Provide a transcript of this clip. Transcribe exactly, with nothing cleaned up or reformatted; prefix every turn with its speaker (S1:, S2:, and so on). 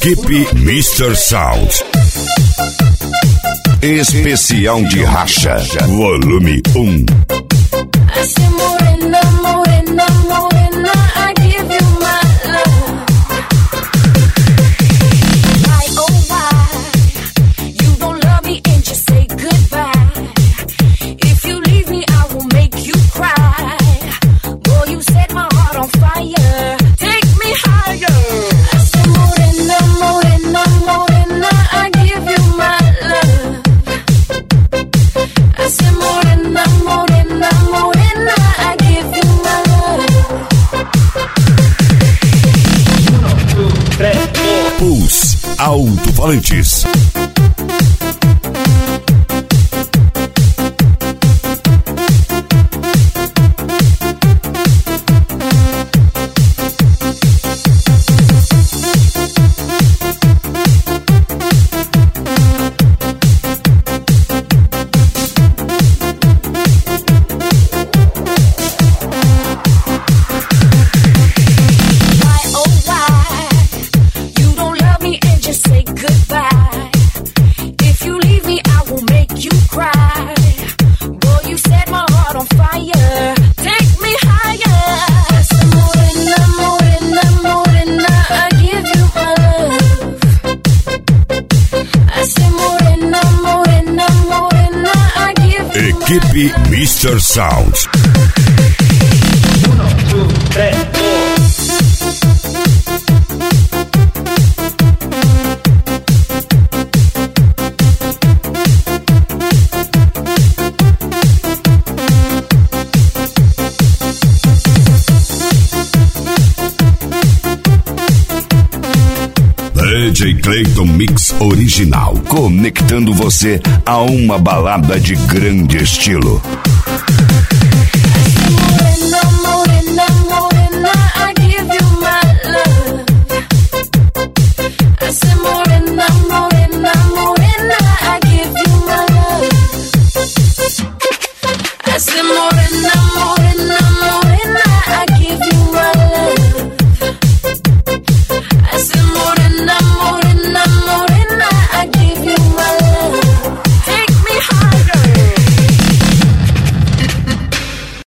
S1: Equipe mister Sound. Especial de Racha, volume um.
S2: Morena, morena, morena, I give you my love. Why, oh why, you don't love me and just say goodbye. If you leave me, I will make you cry. Boy, you set my heart on fire. Take me higher. I said, morena, morena, morena, I give you my love. I said, morena, morena, morena, I give you my love.
S1: Pulse Alto-Falantes. Equipe mister Sound.
S3: Uno, two, tres,
S1: D J Clayton Mix original, conectando você a uma balada de grande estilo.